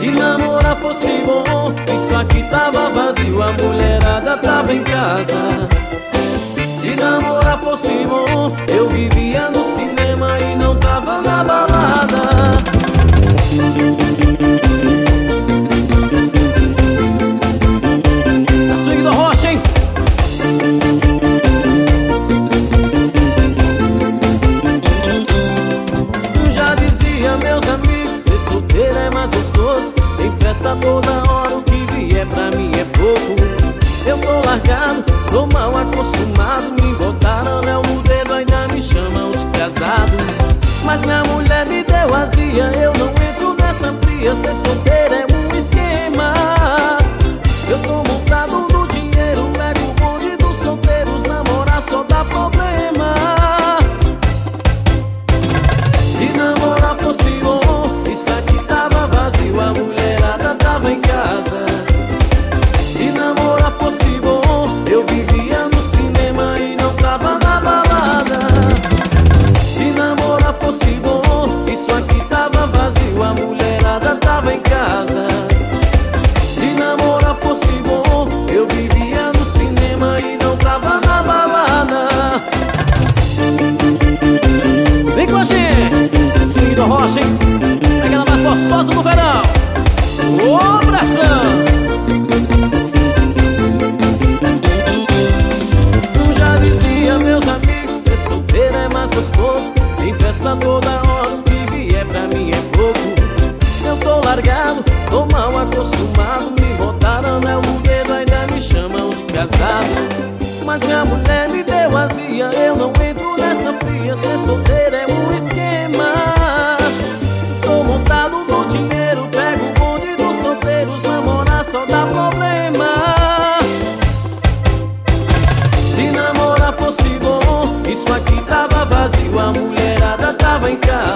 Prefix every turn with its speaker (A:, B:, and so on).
A: Se namorar fosse bom, isso aqui tava vazio, a mulherada tava em casa. Se namorar fosse bom, eu vivia no cinema e não tava na balada. Essa swing do Rocha, hein? Já dizia meus amigos, ser solteiro é mais gostoso. Tem festa toda hora, o que vier pra mim é pouco. Eu tô largado, tô mal acostumado. Me botaram anel no dedo, ainda me chamam de casado. Mas minha mulher me deu azia, eu não entro nessa fria. Ser solteiro é um esquema. Eu tô montado no dinheiro, pego o bonde dos solteiros. Namorar só dá problema. Se namorar fosse bom, isso aqui tava vazio, a mulherada tava em casa. Se namorar fosse bom, eu vivia no cinema e não tava na balada. Se namorar fosse bom, isso aqui tava vazio, a mulherada tava em casa. Se namorar fosse bom, eu vivia no cinema e não tava na balada. Vem com a gente, esse swing do Rocha, hein? Aquela mais gostosa do verão. Ô, abração! Já dizia meus amigos, ser solteiro é mais gostoso. Tem festa toda hora, o que vier pra mim é pouco. Eu tô largado, tô mal acostumado. Me botaram anel no dedo, ainda me chamam de casado. Mas minha mulher me deu azia, eu não entro nessa fria. Ser solteiro é um esquema. Tô montado no dinheiro, pego o bonde dos solteiros. Namorar só dá problema. Se namorar fosse bom, isso aqui tava vazio, a mulherada tava em casa.